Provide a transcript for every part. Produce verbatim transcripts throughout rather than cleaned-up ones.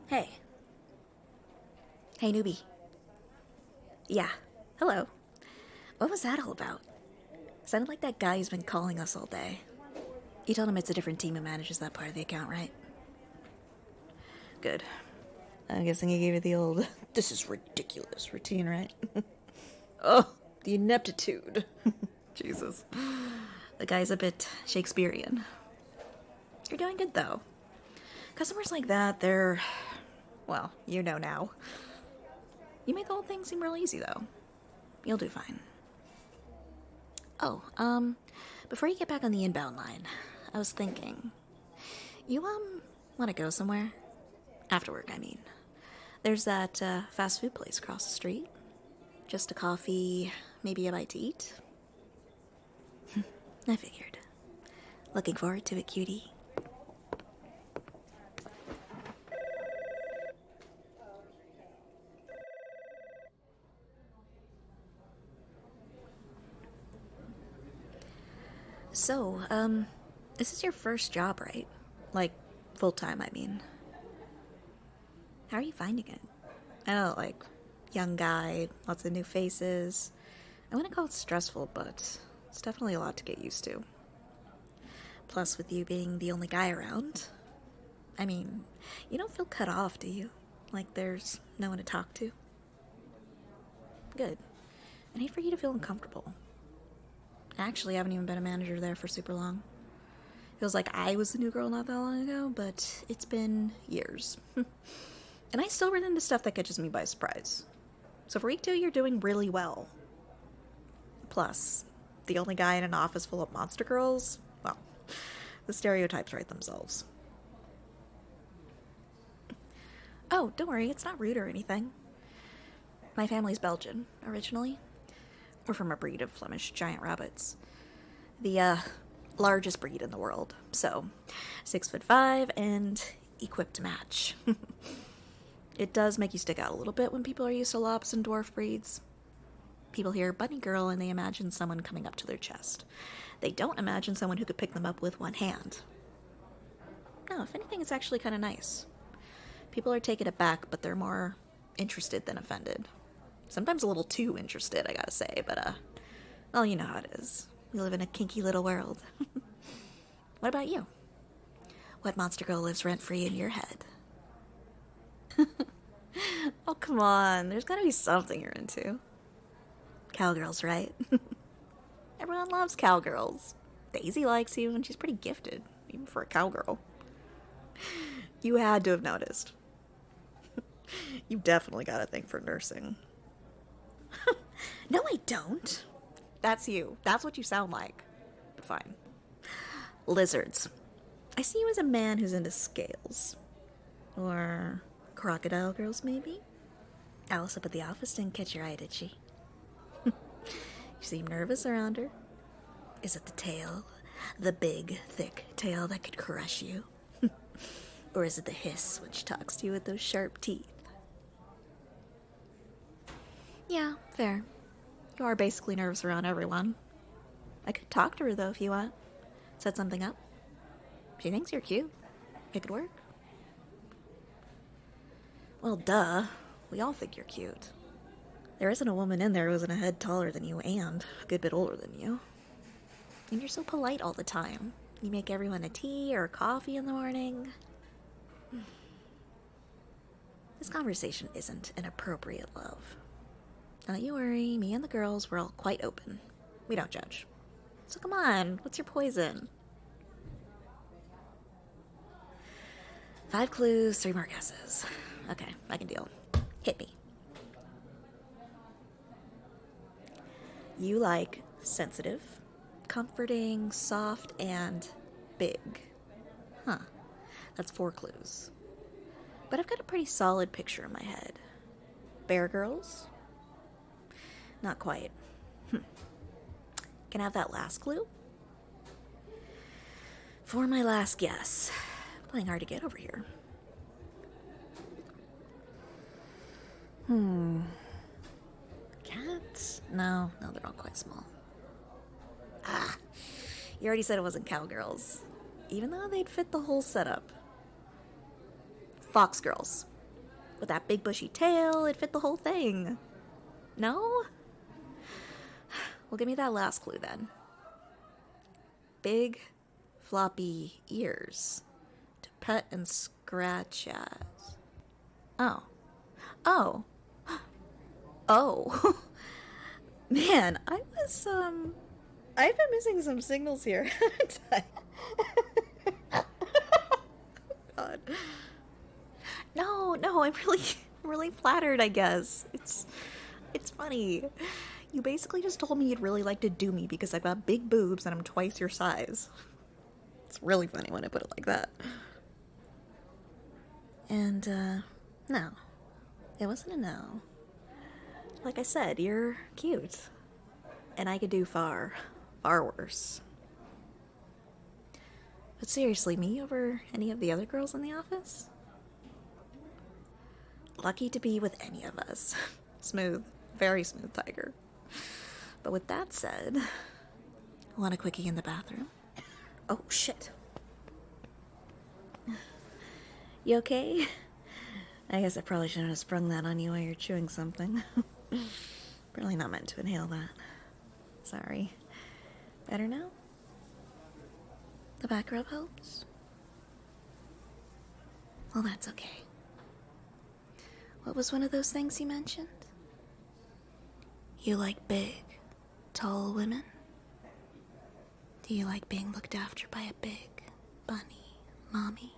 Hey. Hey, newbie. Yeah. Hello. What was that all about? Sounded like that guy who's been calling us all day. You told him it's a different team who manages that part of the account, right? Good. I'm guessing he gave you the old, this is ridiculous routine, right? Oh, the ineptitude. Jesus. The guy's a bit Shakespearean. You're doing good, though. Customers like that, they're... well, you know now. You make the whole thing seem real easy, though. You'll do fine. Oh, um, before you get back on the inbound line, I was thinking... You, um, want to go somewhere? After work, I mean. There's that, uh, fast food place across the street. Just a coffee, maybe a bite to eat. I figured. Looking forward to it, cutie. So, um, this is your first job, right? Like, full-time, I mean. How are you finding it? I know, like, young guy, lots of new faces. I wouldn't call it stressful, but it's definitely a lot to get used to. Plus, with you being the only guy around, I mean, you don't feel cut off, do you? Like there's no one to talk to? Good. I hate for you to feel uncomfortable. Actually, I haven't even been a manager there for super long. Feels like I was the new girl not that long ago, but it's been years. And I still run into stuff that catches me by surprise. So for week two, you're doing really well. Plus, the only guy in an office full of monster girls? Well, the stereotypes write themselves. Oh, don't worry, it's not rude or anything. My family's Belgian, originally. We're from a breed of Flemish giant rabbits. The, uh, largest breed in the world. So, six foot five and equipped to match. It does make you stick out a little bit when people are used to lops and dwarf breeds. People hear bunny girl and they imagine someone coming up to their chest. They don't imagine someone who could pick them up with one hand. No, if anything, it's actually kind of nice. People are taken aback, but they're more interested than offended. Sometimes a little too interested, I gotta say, but, uh, well, you know how it is. We live in a kinky little world. What about you? What monster girl lives rent-free in your head? Oh, come on. There's gotta be something you're into. Cowgirls, right? Everyone loves cowgirls. Daisy likes you, and she's pretty gifted, even for a cowgirl. You had to have noticed. You definitely got a thing for nursing. No, I don't. That's you. That's what you sound like. But fine. Lizards. I see you as a man who's into scales. Or crocodile girls, maybe? Alice up at the office didn't catch your eye, did she? You seem nervous around her. Is it the tail? The big, thick tail that could crush you? Or is it the hiss which talks to you with those sharp teeth? Yeah, fair. You are basically nervous around everyone. I could talk to her, though, if you want. Set something up. She thinks you're cute. It could work. Well, duh. We all think you're cute. There isn't a woman in there who isn't a head taller than you and a good bit older than you. And you're so polite all the time. You make everyone a tea or a coffee in the morning. This conversation isn't an appropriate love. Don't you worry, me and the girls, we're all quite open. We don't judge. So come on, what's your poison? Five clues, three more guesses. Okay, I can deal. Hit me. You like sensitive, comforting, soft, and big. Huh. That's four clues. But I've got a pretty solid picture in my head. Bear girls? Not quite. Hm. Can I have that last clue? For my last guess. Playing hard to get over here. Hmm. Cats? No, no, they're all quite small. Ah, you already said it wasn't cowgirls. Even though they'd fit the whole setup. Fox girls. With that big bushy tail, it fit the whole thing. No? Well, give me that last clue then. Big, floppy ears to pet and scratch at. Oh. Oh. Oh. Man, I was, um... I've been missing some signals here, haven't I? God. No, no, I'm really, really flattered, I guess. It's, it's funny. You basically just told me you'd really like to do me because I've got big boobs and I'm twice your size. It's really funny when I put it like that. And, uh, no. It wasn't a no. Like I said, you're cute. And I could do far, far worse. But seriously, me over any of the other girls in the office? Lucky to be with any of us. Smooth. Very smooth tiger. But with that said, want a quickie in the bathroom? Oh, shit. You okay? I guess I probably shouldn't have sprung that on you while you're chewing something. Really not meant to inhale that. Sorry. Better now? The back rub helps? Well, that's okay. What was one of those things you mentioned? You like big, tall women? Do you like being looked after by a big, bunny mommy?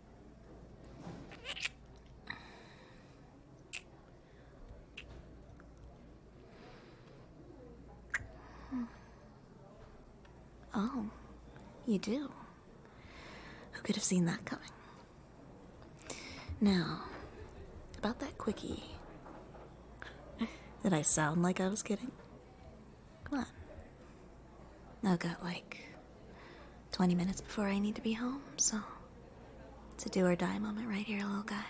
Oh, you do? Who could have seen that coming? Now, about that quickie. Did I sound like I was kidding? Come on. I've got like twenty minutes before I need to be home, so it's a do or die moment right here, little guy.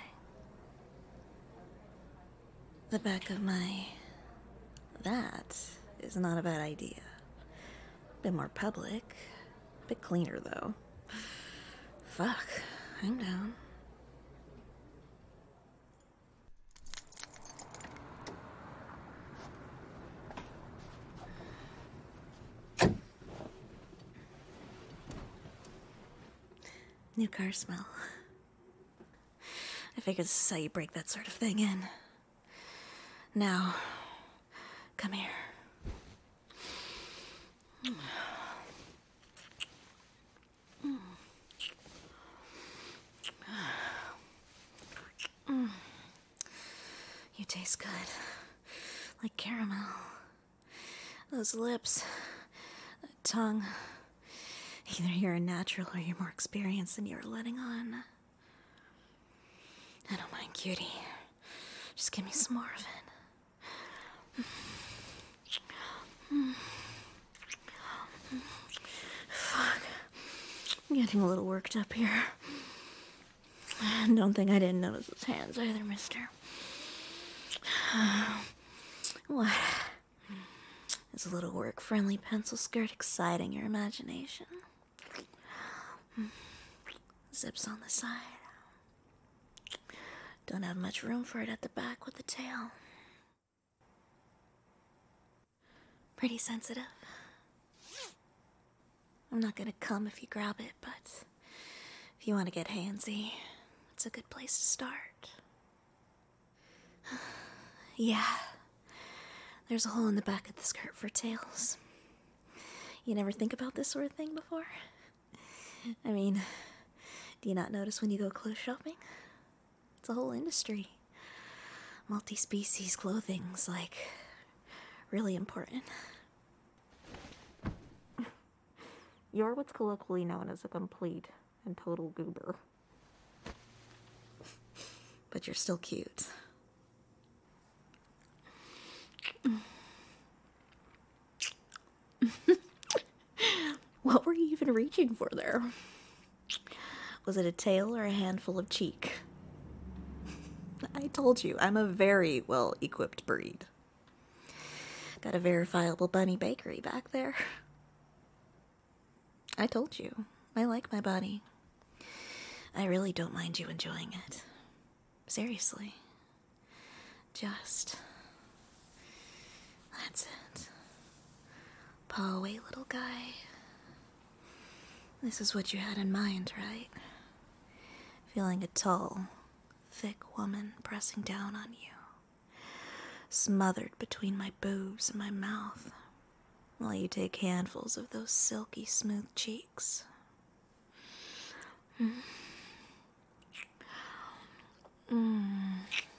The back of my... That is not a bad idea. Bit more public. Bit cleaner, though. Fuck. I'm down. New car smell. I figured this is how you break that sort of thing in. Now, come here. Mm. You taste good. Like caramel. Those lips. That tongue. Either you're a natural or you're more experienced than you're letting on. I don't mind, cutie. Just give me some more of it. Fuck. I'm getting a little worked up here. Don't think I didn't notice his hands either, mister. What? Is a little work-friendly pencil skirt exciting your imagination? Zips on the side. Don't have much room for it at the back with the tail. Pretty sensitive. I'm not gonna come if you grab it, but if you want to get handsy, it's a good place to start. Yeah. There's a hole in the back of the skirt for tails. You never think about this sort of thing before? I mean, do you not notice when you go clothes shopping? It's a whole industry. Multi-species clothing's, like, really important. You're what's colloquially known as a complete and total goober. But you're still cute. What were you even reaching for there? Was it a tail or a handful of cheek? I told you, I'm a very well-equipped breed. Got a verifiable bunny bakery back there. I told you, I like my body. I really don't mind you enjoying it. Seriously, Just... That's it. Paw away, little guy. This is what you had in mind, right? Feeling a tall, thick woman pressing down on you, smothered between my boobs and my mouth, while you take handfuls of those silky smooth cheeks. Mm. Mm.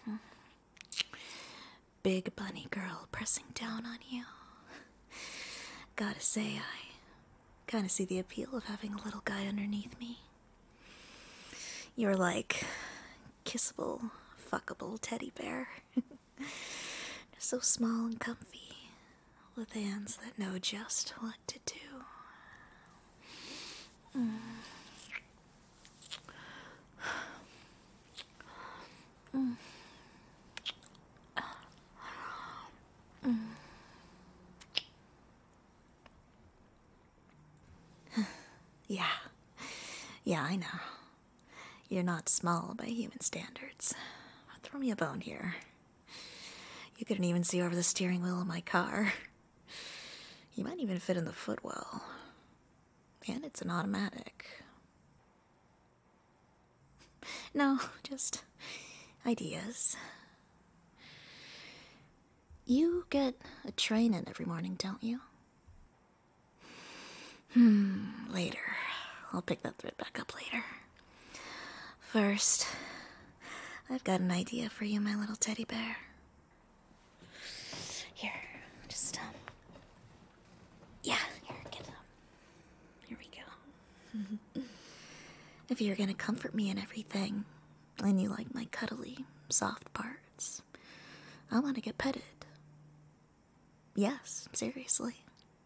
Big bunny girl pressing down on you. Gotta say, I kinda see the appeal of having a little guy underneath me. You're like kissable, fuckable teddy bear. So small and comfy, with hands that know just what to do. Mm. Mm. Mm. Yeah. Yeah, I know. You're not small by human standards. Throw me a bone here. You couldn't even see over the steering wheel of my car. You might even fit in the footwell. And it's an automatic. No, just ideas. You get a train in every morning, don't you? Hmm, later. I'll pick that thread back up later. First, I've got an idea for you, my little teddy bear. Here, just, um... yeah, here, get up. Here we go. If you're gonna comfort me and everything, and you like my cuddly, soft parts, I want to get petted. Yes, seriously.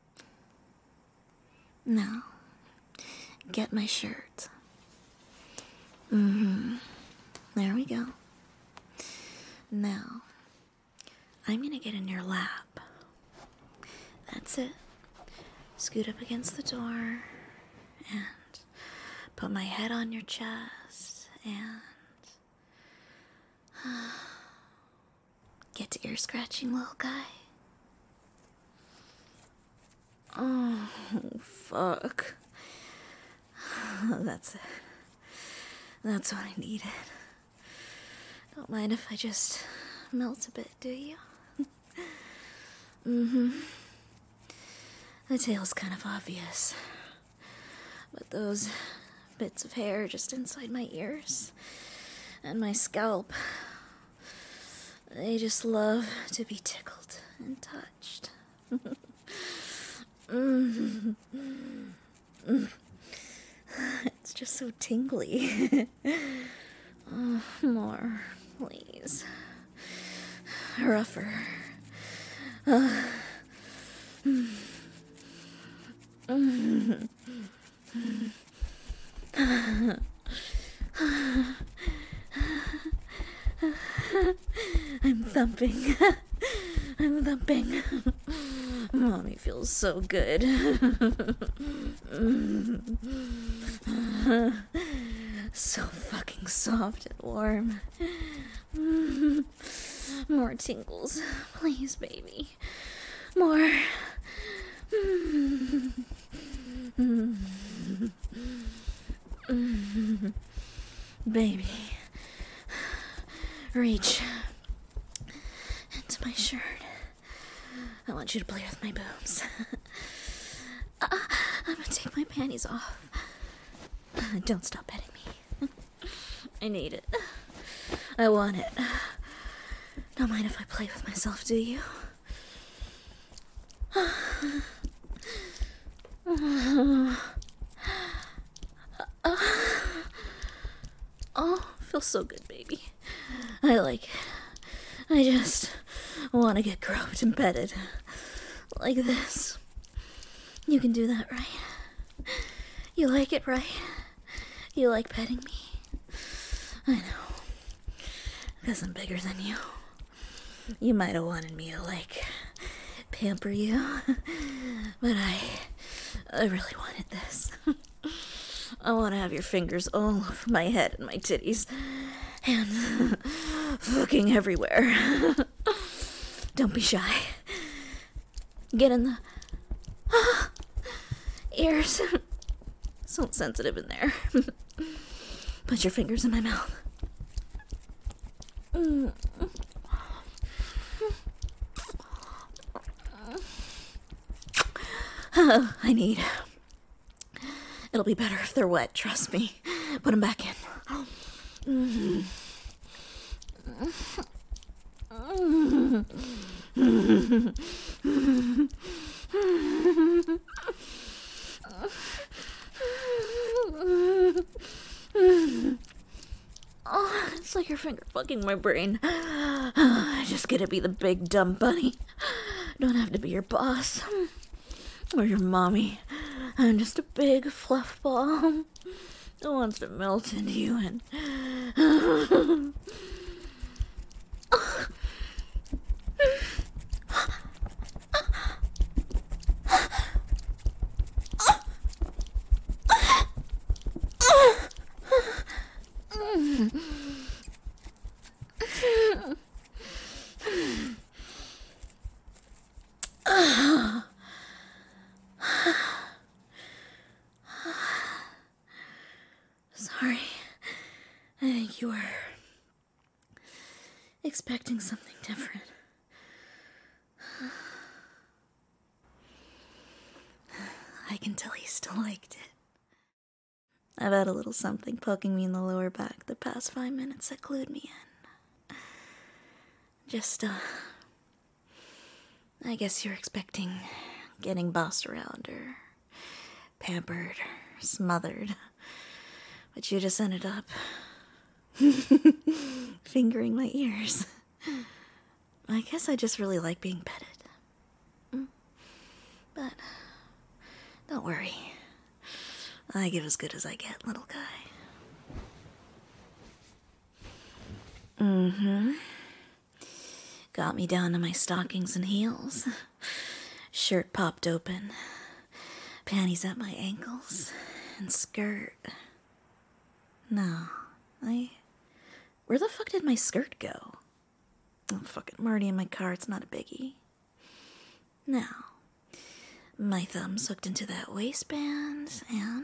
Now, get my shirt. Mm-hmm. There we go. Now, I'm gonna get in your lap. That's it. Scoot up against the door and put my head on your chest and get to ear scratching, little guy. Oh, fuck. That's it. That's what I needed. Don't mind if I just melt a bit, do you? Mm-hmm. The tail's kind of obvious. But those bits of hair just inside my ears and my scalp, they just love to be tickled and touched. Mm. Mm. It's just so tingly. Oh, more, please. Rougher. Uh. Mm. Mm. I'm thumping. I'm thumping. Mommy feels so good. So fucking soft and warm. More tingles, please, baby. More. Baby, reach into my shirt. I want you to play with my boobs. uh, I'm gonna take my panties off. Don't stop petting me. I need it. I want it. Don't mind if I play with myself, do you? Oh, feels so good, baby. I like it. I just want to get groped and petted. Like this. You can do that, right? You like it, right? You like petting me? I know. Because I'm bigger than you. You might have wanted me to, like, pamper you. But I... I really wanted this. I want to have your fingers all over my head and my titties. And fucking everywhere. Don't be shy. Get in the ears. So sensitive in there. Put your fingers in my mouth. Mm. Oh, I need. It'll be better if they're wet, trust me. Put them back in. Mm. Oh, it's like your finger fucking my brain. I just get to be the big dumb bunny. Don't have to be your boss or your mommy. I'm just a big fluff ball who wants to melt into you and sorry. I think you were expecting something different. I can tell you still liked it. I've had a little something poking me in the lower back the past five minutes that glued me in. Just, uh... I guess you're expecting getting bossed around or pampered or smothered. But you just ended up fingering my ears. I guess I just really like being petted. But don't worry. I give as good as I get, little guy. Mm-hmm. Got me down to my stockings and heels. Shirt popped open. Panties at my ankles. And skirt. No. I... Where the fuck did my skirt go? Oh, fuck it. I'm already in my car. It's not a biggie. Now, my thumb's hooked into that waistband, and...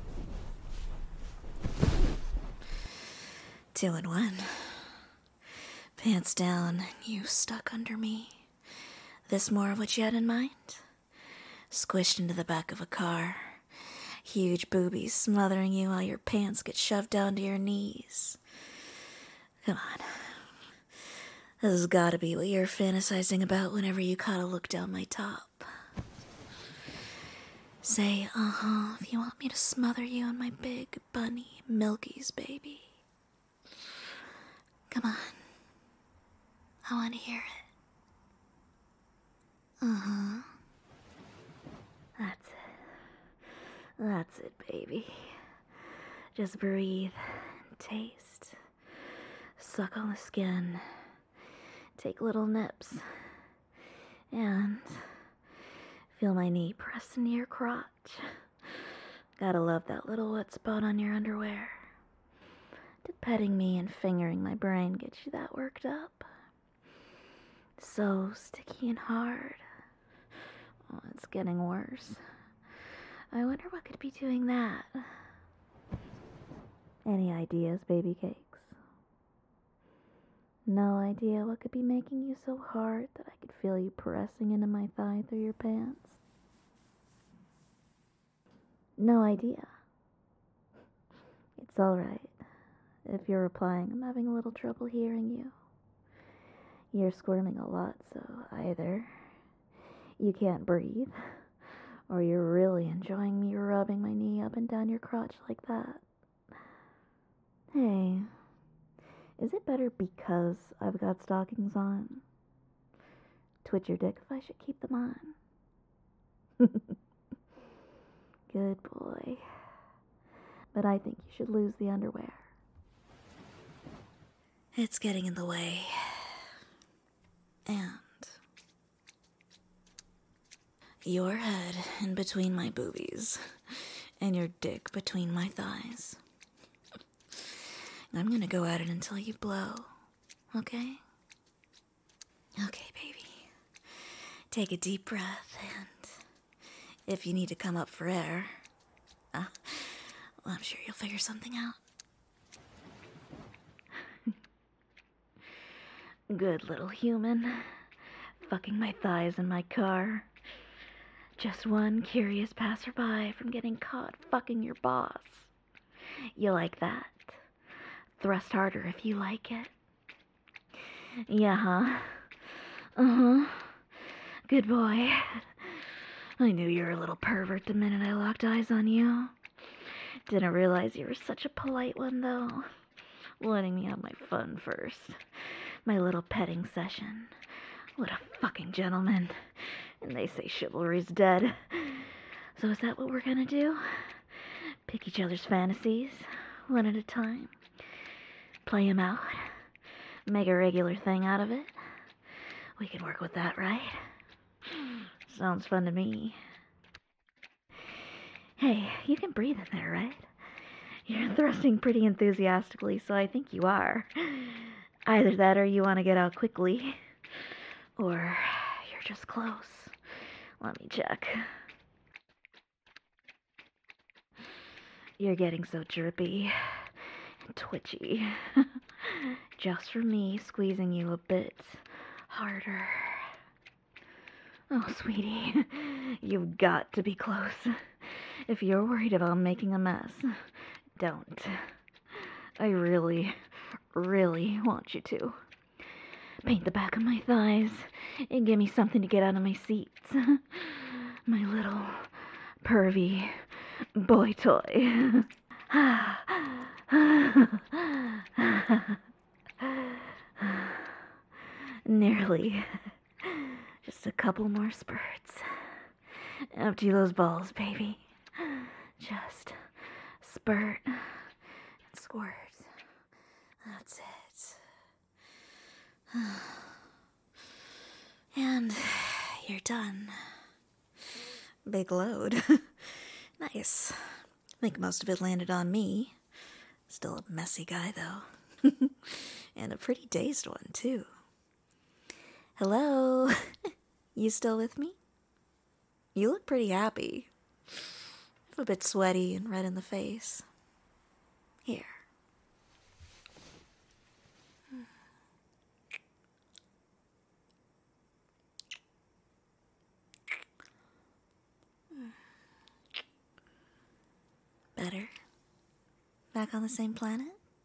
Two in one. Pants down, you stuck under me. This more of what you had in mind? Squished into the back of a car. Huge boobies smothering you while your pants get shoved down to your knees. Come on. This has gotta be what you're fantasizing about whenever you caught a look down my top. Say, uh-huh, if you want me to smother you in my big, bunny milkies, baby. Come on. I want to hear it. Uh-huh. That's it. That's it, baby. Just breathe and taste. Suck on the skin. Take little nips. And feel my knee press into your crotch. Gotta love that little wet spot on your underwear. Did petting me and fingering my brain get you that worked up? So sticky and hard. Oh, it's getting worse. I wonder what could be doing that. Any ideas, baby cakes? No idea what could be making you so hard that I could feel you pressing into my thigh through your pants? No idea. It's alright. If you're replying, I'm having a little trouble hearing you. You're squirming a lot, so either you can't breathe, or you're really enjoying me rubbing my knee up and down your crotch like that. Hey, is it better because I've got stockings on? Twitch your dick if I should keep them on. Good boy. But I think you should lose the underwear. It's getting in the way. And your head in between my boobies and your dick between my thighs. I'm gonna go at it until you blow, okay? Okay, baby. Take a deep breath, and if you need to come up for air, uh, well, I'm sure you'll figure something out. Good little human. Fucking my thighs in my car. Just one curious passerby from getting caught fucking your boss. You like that? Thrust harder if you like it. Yeah, huh? Uh-huh. Good boy. I knew you were a little pervert the minute I locked eyes on you. Didn't realize you were such a polite one, though. Letting me have my fun first. My little petting session. What a fucking gentleman. And they say chivalry's dead. So is that what we're gonna do? Pick each other's fantasies, one at a time. Play them out. Make a regular thing out of it. We can work with that, right? Sounds fun to me. Hey, you can breathe in there, right? You're thrusting pretty enthusiastically, so I think you are. Either that or you want to get out quickly. Or you're just close. Let me check. You're getting so drippy and twitchy. Just for me squeezing you a bit harder. Oh, sweetie, you've got to be close. If you're worried about making a mess, don't. I really, really want you to. Paint the back of my thighs and give me something to get out of my seats. My little pervy boy toy. Nearly. Just a couple more spurts. Empty those balls, baby. Just spurt and squirt. That's it. And you're done. Big load. Nice. I think most of it landed on me. Still a messy guy, though. And a pretty dazed one, too. Hello? You still with me? You look pretty happy. A bit sweaty and red in the face. Here. Better? Back on the same planet?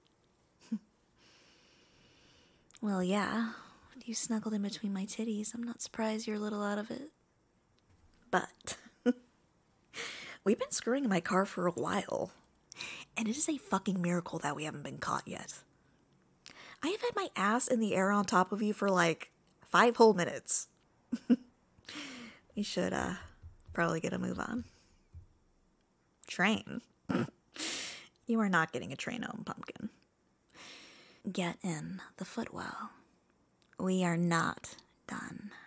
Well, yeah. You snuggled in between my titties. I'm not surprised you're a little out of it. But we've been screwing in my car for a while. And it is a fucking miracle that we haven't been caught yet. I have had my ass in the air on top of you for like five whole minutes. You should uh probably get a move on. Train? You are not getting a train home, pumpkin. Get in the footwell. We are not done.